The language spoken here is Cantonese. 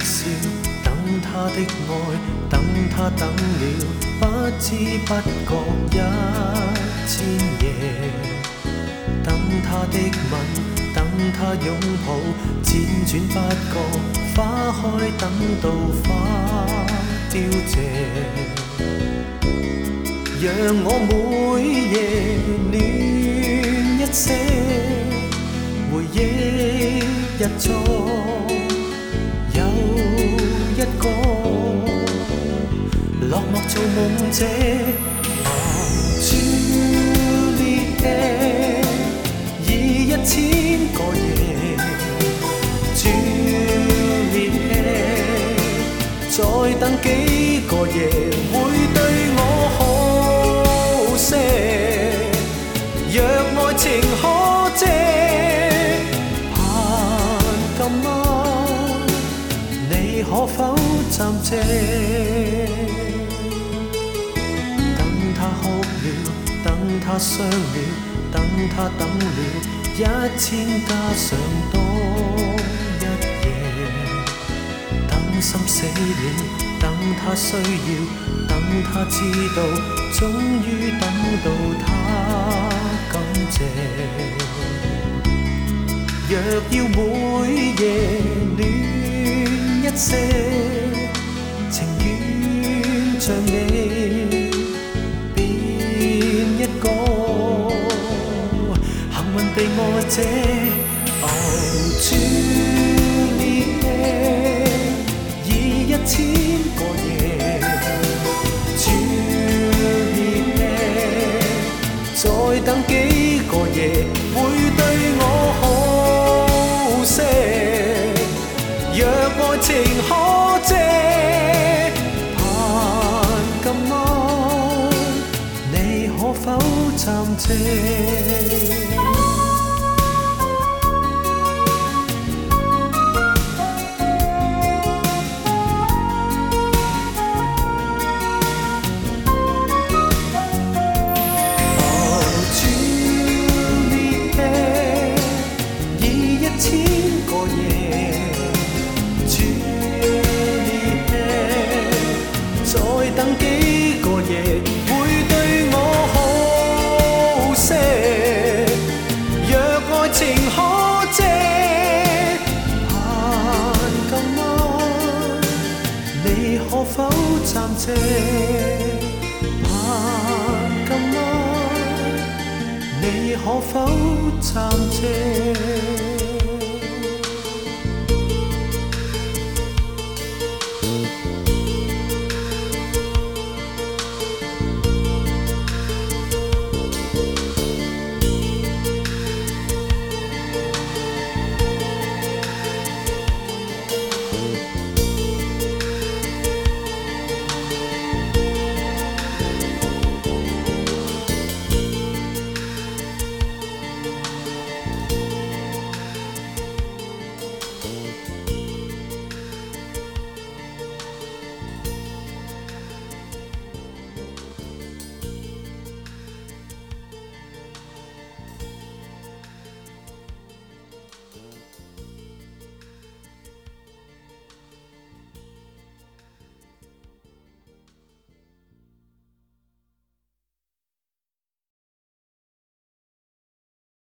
笑，等他的愛，等他等了，不知不覺1000夜。等他的吻，等他擁抱，輾轉不覺花開，等到花凋謝。讓我每夜暖一些，回憶日作有一個落寞做夢者。Juliet 已1000個夜 ，Juliet 再等幾個夜，會對我好些。若愛情可借，盼今晚你可否暫借？等他哭了，等他傷了，等他等了1000加上多一夜。等心死了，等他需要，等他知道，終於等到他感謝。若要每夜暖一些，情願像你變一個幸運被愛者。Oh Juliet 已1000個夜 ，Juliet 再等幾個夜，會對我好些。若愛情可借，盼今晚你可否暫借？等幾個夜，會對我好些。若愛情可借，盼今晚你可否暫借？盼今晚你可否暫借？